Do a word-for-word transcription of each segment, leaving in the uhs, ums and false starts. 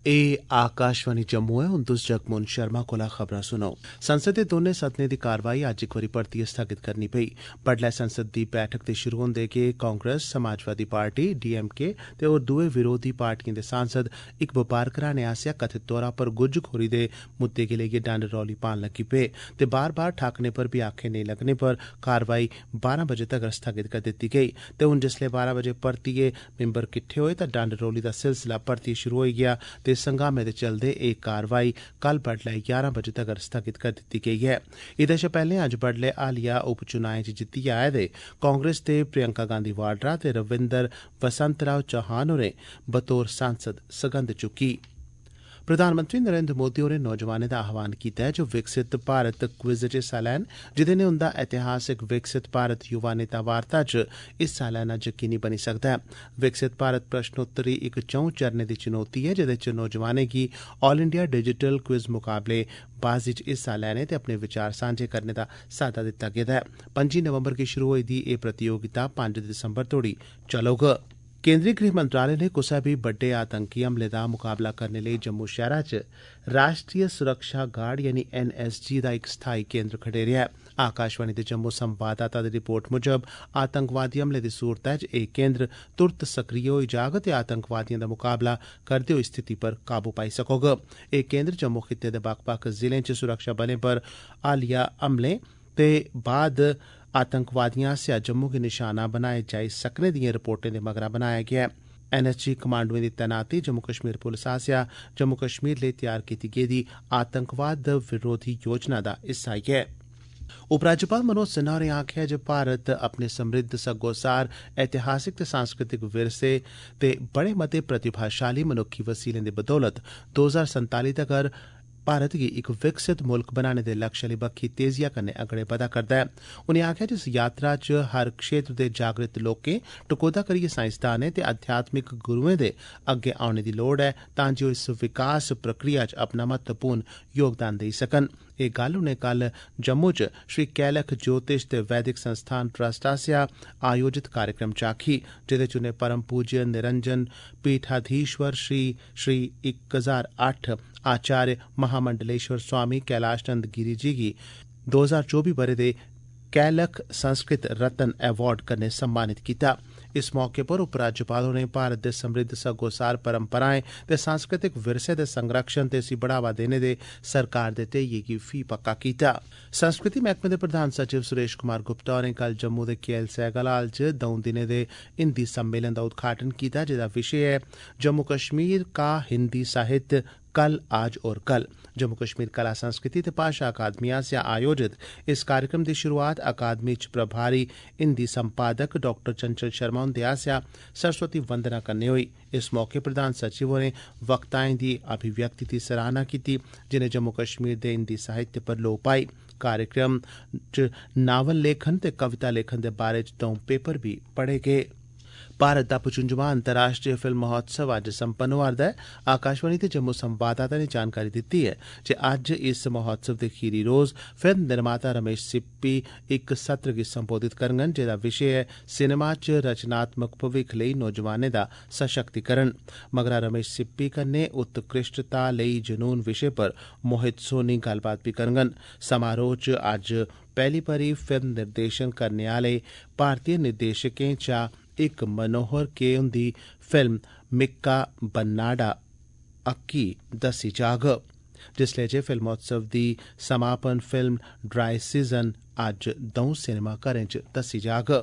ए आकाशवाणी जम्मू है। हुन तुस जगमोहन शर्मा कोला खबरां सुनो। संसद दे दोनें सदनें दी कारवाई अज्ज इक बारी परतियै स्थगित करनी पेई। बड्डलै संसद दी बैठक दे शुरू होंदे गै कांग्रेस, समाजवादी पार्टी, डीएमके ते होर दुए विरोधी पार्टिएं दे सांसद इक बपार घराने आसेआ कथित तौरा पर गुज्जखोरी दे मुद्दे गी लेइयै डंड रौली पान लगी पे ते बार बार ठाकने पर बी आखे नेईं लगने पर कारवाई बारां बजे तगर स्थगित करी दित्ती गेई ते हुन जिसलै बारां बजे परतियै मिंबर किट्ठे होए तां डंड रौली दा सिलसिला परतियै शुरू होई गेआ ते इस हंगामे दे चलदे एह् कारवाई कल बड्डलै ग्यारह बजे तगर स्थगित करी दित्ती गेई ऐ। एह्दे शा पैह्ले अज्ज बड्डलै हालिया उपचुनाएं च जित्तियै आए दे कांग्रेस दे प्रियंका गांधी वाड्रा ते रविंदर वसंतराव चौहान होरें बतौर सांसद सगंध चुक्की। प्रधानमंत्री नरेंद्र मोदी होरें नौजवानें दा आह्वान कीता ऐ जे विकसित भारत क्विज च हिस्सा लैन, जेह्दे नै उंदा ऐतिहासिक विकसित भारत युवा नेता वार्ता च हिस्सा लैना यकीनी बनी सकदा ऐ। विकसित भारत प्रश्नोत्तरी इक चौं चरणें दी चुनौती ऐ जेह्दे च नौजवानें गी ऑल इंडिया डिजिटल क्विज मुकाबले बाजी च हिस्सा लैने ते अपने विचार सांझे करने दा साद्दा दित्ता गेदा ऐ। पंजी नवंबर गी शुरू होई दी एह् प्रतियोगिता पंज दिसंबर तोड़ी चलोग। केंद्री गृह मंत्रालय ने कुसै बी बड्डे आतंकी हमले दा मुकाबला करने लेई जम्मू शैह्रा च राष्ट्रीय सुरक्षा गार्ड यानी एनएसजी दा इक स्थाई केंद्र खडेरेआ ऐ। आकाशवाणी दे जम्मू संवाददाता दी रिपोर्ट मुजब आतंकवादी हमले दी सूरतै च एह् केंद्र तुरत सक्रिय होई जाग ते आतंकवादिएं दा मुकाबला करदे होई स्थिति पर काबू पाई सकोग। एह् केंद्र जम्मू खित्ते दे बक्ख बक्ख जिलें च सुरक्षा बलें पर हालिया हमलें ते बाद आतंकवादिएं आसेआ जम्मू गी निशाना बनाए जाई सकने दिएं रिपोर्टें दे मगरा बनाया गेआ ऐ। एनएसजी कमांडोएं दी तैनाती जम्मू कश्मीर पुलस आसेआ जम्मू कश्मीर लेई तैयार कीती गेदी आतंकवाद विरोधी योजना दा हिस्सा ऐ। उपराज्यपाल मनोज सिन्हा होरें आखेआ जे भारत अपने समृद्ध सग्गोसार ऐतिहासिक ते सांस्कृतिक विरसे ते बड़े मते प्रतिभाशाली मनुक्खी वसीलें दी बदौलत दो हजार संताली तगर भारत गी इक विकसित मुल्क बनाने दे लक्ष्य आली बक्खी तेजिया कन्नै अगड़े बधा करदा ऐ। उनें आखेआ जे इस यात्रा च हर क्षेत्र दे जागृत लोकें, टकोह्दा करियै साइंसदानें ते आध्यात्मिक गुरुएं दे अग्गे औने दी लोड़ ऐ तां जे ओह् इस विकास प्रक्रिया च अपना महत्वपूर्ण योगदान देई सकन। एह् गल्ल उनें कल जम्मू च श्री कैलख ज्योतिष ते वैदिक संस्थान ट्रस्ट आसेआ आयोजित कार्यक्रम च आखी, जेह्दे च उनें परम पूज्य निरंजन पीठाधीश्वर श्री श्री इक हजार अट्ठ आचार्य महामंडलेश्वर स्वामी कैलाश नंद गिरी जी गी दो हजार चौबी ब'रे दे कैलख संस्कृत रत्न अवार्ड कन्नै सम्मानित कीता। इस मौके पर उपराज्यपाल होरें भारत दे समृद्ध सग्गोसार परंपराएं ते सांस्कृतिक विरसे दे संरक्षण ते इसी बढ़ावा देने दे सरकार दे ध्येइये गी फी पक्का कीता। संस्कृति मैह्कमे दे प्रधान सचिव सुरेश कुमार गुप्ता होरें कल जम्मू दे के एल सैगल हाल च दौं दिनें दे हिंदी सम्मेलन दा उद्घाटन कीता, जेह्दा विशे ऐ जम्मू कश्मीर का हिंदी साहित्य कल, आज और कल। जम्मू कश्मीर कला संस्कृति ते भाषा अकादमी आसेआ आयोजित इस कार्यक्रम दी शुरुआत अकादमी च प्रभारी हिंदी संपादक डाक्टर चंचल शर्मा हुंदे आसेआ सरस्वती वंदना कन्नै होई। इस मौके प्रधान सचिव होरें वक्ताएं दी अभिव्यक्ति दी सराहना कीती, जिनें जम्मू कश्मीर दे हिंदी साहित्य पर लोऽ पाई। कार्यक्रम च नावल लेखन ते कविता लेखन दे बारे च दौं पेपर बी पढ़े गे। भारत दा पचुंजमां अंतर्राष्ट्रीय फिल्म महोत्सव अज्ज संपन्न होआ'रदा ऐ। आकाशवाणी ते जम्मू संवाददाता ने जानकारी दित्ती ऐ जे अज्ज इस महोत्सव दे खीरी रोज फिल्म निर्माता रमेश सिप्पी इक सत्र गी संबोधित करङन, जेह्दा विशे ऐ सिनेमा च रचनात्मक भविक्ख लेई नौजवानें दा सशक्तिकरण। मगरा रमेश सिप्पी कन्नै उत्कृष्टता लेई जनून विशे पर मोहित सोनी गल्लबात बी करङन। समारोह च अज्ज पैह्ली बारी फिल्म निर्देशन करने आह्ले भारतीय निर्देशकें चा इक मनोहर के हुंदी फिल्म मिक्का बन्नाडा अक्की दस्सी जाग, जिसलै जे फिल्मोत्सव दी समापन फिल्म ड्राई सीजन अज्ज दौं सिनेमा घरें च दस्सी जाग।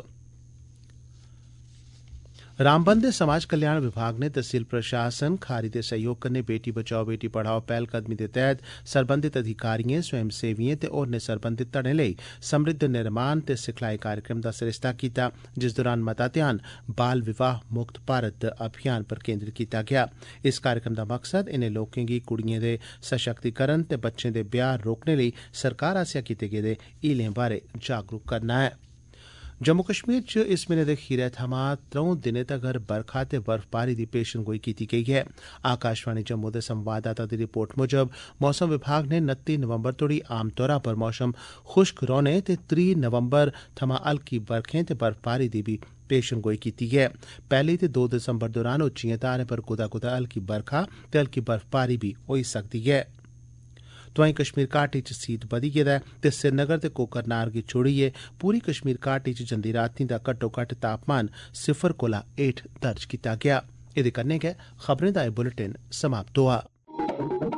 रामबन दे समाज कल्याण विभाग ने तहसील प्रशासन खारी दे सहयोग कन्नै बेटी बचाओ बेटी पढ़ाओ पैह्लकदमी दे तैह्त सरबंधित अधिकारिएं, स्वयंसेविएं ते होरनें सरबंधित धड़ें लेई समृद्ध निर्माण ते सिखलाई कार्यक्रम दा सरिस्ता कीता, जिस दौरान मता ध्यान बाल विवाह मुक्त भारत अभियान पर केंद्रित कीता गेआ। इस कार्यक्रम दा मकसद इनें लोकें गी कुड़िएं दे सशक्तिकरण ते बच्चें दे ब्याह रोकने लेई सरकार आसेआ कीते गेदे हीलें बारै जागरूक करना ऐ। जम्मू कश्मीर च इस म्हीने दे खीरै थमां त्रौं दिनें तगर बरखा ते बर्फबारी दी पेशनगोई कीती गेई ऐ। आकाशवाणी जम्मू दे संवाददाता दी रिपोर्ट मुजब मौसम विभाग ने उनत्ती नवंबर तोड़ी आम तौरा पर मौसम खुश्क रौहने ते त्रीह् नवंबर थमां हल्की बरखें ते बर्फबारी दी बी पेशनगोई कीती ऐ। पैह्ली ते दो दिसंबर दौरान उच्चिएं धारें पर कुदै कुदै हल्की बरखा ते हल्की बर्फबारी बी होई सकदी ऐ। तोआईं कश्मीर घाटी च सीत बधी गेदा ऐ ते श्रीनगर ते कोकरनार गी छोड़ियै पूरी कश्मीर घाटी च जंदी रातीं दा घट्टो घट्ट तापमान सिफर कोला हेठ दर्ज कीता गेआ। एह्दे कन्नै गै खबरें दा एह् बुलेटिन समाप्त होआ।